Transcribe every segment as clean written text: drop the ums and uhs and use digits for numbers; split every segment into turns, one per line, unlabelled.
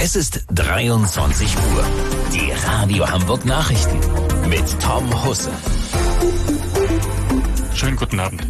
Es ist 23 Uhr. Die Radio Hamburg Nachrichten mit Tom Husse.
Schönen guten Abend.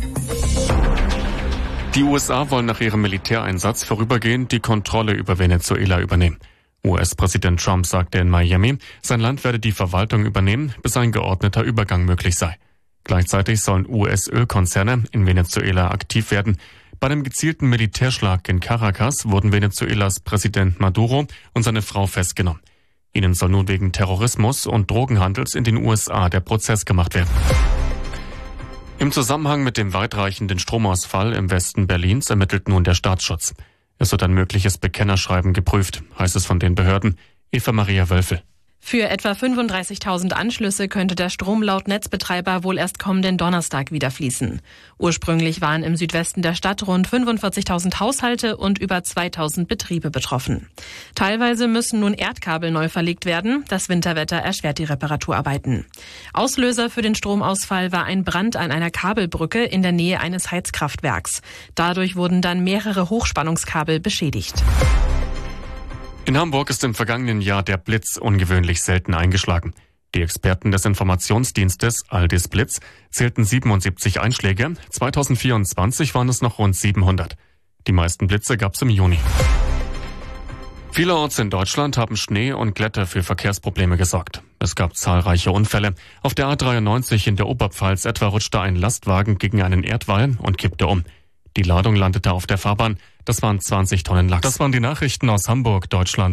Die USA wollen nach ihrem Militäreinsatz vorübergehend die Kontrolle über Venezuela übernehmen. US-Präsident Trump sagte in Miami, sein Land werde die Verwaltung übernehmen, bis ein geordneter Übergang möglich sei. Gleichzeitig sollen US-Ölkonzerne in Venezuela aktiv werden. Bei dem gezielten Militärschlag in Caracas wurden Venezuelas Präsident Maduro und seine Frau festgenommen. Ihnen soll nun wegen Terrorismus und Drogenhandels in den USA der Prozess gemacht werden. Im Zusammenhang mit dem weitreichenden Stromausfall im Westen Berlins ermittelt nun der Staatsschutz. Es wird ein mögliches Bekennerschreiben geprüft, heißt es von den Behörden. Eva Maria Wölfel.
Für etwa 35.000 Anschlüsse könnte der Strom laut Netzbetreiber wohl erst kommenden Donnerstag wieder fließen. Ursprünglich waren im Südwesten der Stadt rund 45.000 Haushalte und über 2.000 Betriebe betroffen. Teilweise müssen nun Erdkabel neu verlegt werden. Das Winterwetter erschwert die Reparaturarbeiten. Auslöser für den Stromausfall war ein Brand an einer Kabelbrücke in der Nähe eines Heizkraftwerks. Dadurch wurden dann mehrere Hochspannungskabel beschädigt.
In Hamburg ist im vergangenen Jahr der Blitz ungewöhnlich selten eingeschlagen. Die Experten des Informationsdienstes Aldis Blitz zählten 77 Einschläge. 2024 waren es noch rund 700. Die meisten Blitze gab es im Juni. Vielerorts in Deutschland haben Schnee und Glätte für Verkehrsprobleme gesorgt. Es gab zahlreiche Unfälle. Auf der A93 in der Oberpfalz etwa rutschte ein Lastwagen gegen einen Erdwall und kippte um. Die Ladung landete auf der Fahrbahn. Das waren 20 Tonnen Lachs. Das waren die Nachrichten aus Hamburg, Deutschland.